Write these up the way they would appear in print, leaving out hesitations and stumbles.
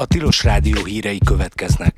A Tilos Rádió hírei következnek.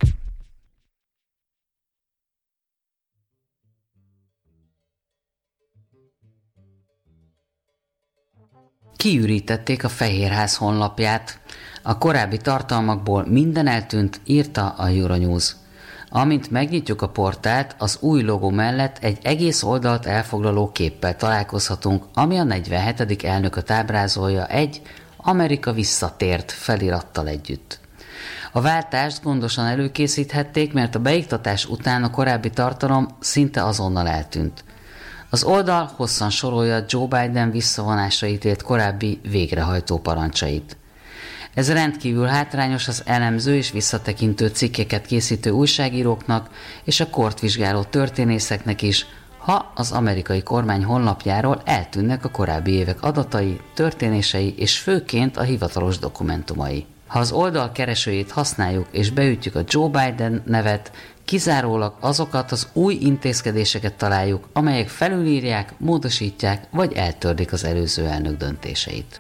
Kiürítették a Fehérház honlapját. A korábbi tartalmakból minden eltűnt, írta a Euronews. Amint megnyitjuk a portált, az új logó mellett egy egész oldalt elfoglaló képpel találkozhatunk, ami a 47. elnököt ábrázolja egy Amerika visszatért felirattal együtt. A váltást gondosan előkészíthették, mert a beiktatás után a korábbi tartalom szinte azonnal eltűnt. Az oldal hosszan sorolja Joe Biden visszavonásra ítélt korábbi végrehajtó parancsait. Ez rendkívül hátrányos az elemző és visszatekintő cikkeket készítő újságíróknak és a kort vizsgáló történészeknek is, ha az amerikai kormány honlapjáról eltűnnek a korábbi évek adatai, történései és főként a hivatalos dokumentumai. Ha az oldal keresőjét használjuk és beütjük a Joe Biden nevet, kizárólag azokat az új intézkedéseket találjuk, amelyek felülírják, módosítják vagy eltörlik az előző elnök döntéseit.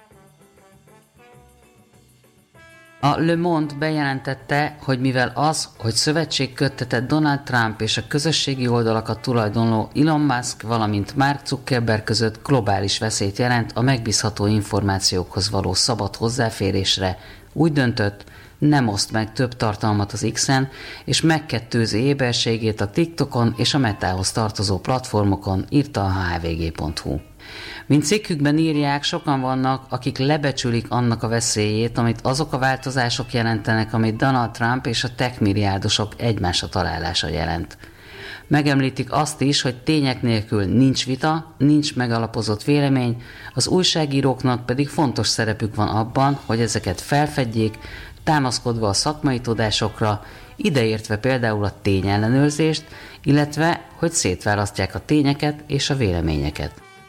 A Le Monde bejelentette, hogy mivel az, hogy szövetség köttetett Donald Trump és a közösségi oldalakat tulajdonló Elon Musk, valamint Mark Zuckerberg között globális veszélyt jelent a megbízható információkhoz való szabad hozzáférésre, úgy döntött, nem oszt meg több tartalmat az X-en, és megkettőzi éberségét a TikTokon és a Metához tartozó platformokon, írta a hvg.hu. Mint cikkükben írják, sokan vannak, akik lebecsülik annak a veszélyét, amit azok a változások jelentenek, amit Donald Trump és a tech milliárdosok egymásra találása jelent. Megemlítik azt is, hogy tények nélkül nincs vita, nincs megalapozott vélemény, az újságíróknak pedig fontos szerepük van abban, hogy ezeket felfedjék, támaszkodva a szakmai tudásokra, ideértve például a tényellenőrzést, illetve hogy szétválasztják a tényeket és a véleményeket.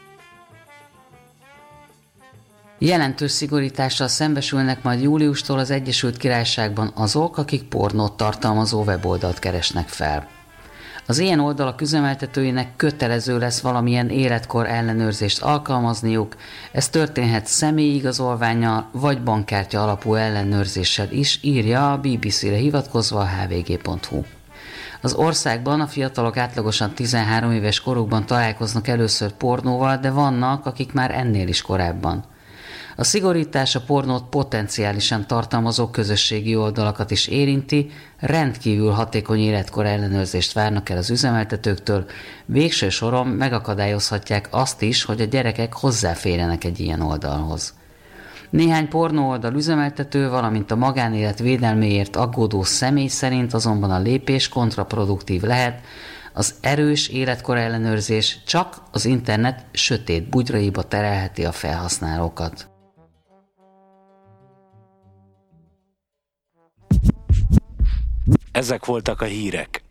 Jelentős szigorítással szembesülnek majd júliustól az Egyesült Királyságban azok, akik pornót tartalmazó weboldalt keresnek fel. Az ilyen oldalak üzemeltetőinek kötelező lesz valamilyen életkor ellenőrzést alkalmazniuk, ez történhet személyigazolvánnyal vagy bankkártya alapú ellenőrzéssel is, írja a BBC-re hivatkozva a hvg.hu. Az országban a fiatalok átlagosan 13 éves korukban találkoznak először pornóval, de vannak, akik már ennél is korábban. A szigorítás a pornót potenciálisan tartalmazó közösségi oldalakat is érinti, rendkívül hatékony életkor ellenőrzést várnak el az üzemeltetőktől, végső soron megakadályozhatják azt is, hogy a gyerekek hozzáférjenek egy ilyen oldalhoz. Néhány pornóoldal üzemeltető, valamint a magánélet védelméért aggódó személy szerint azonban a lépés kontraproduktív lehet, az erős életkor ellenőrzés csak az internet sötét bugyraiba terelheti a felhasználókat. Ezek voltak a hírek.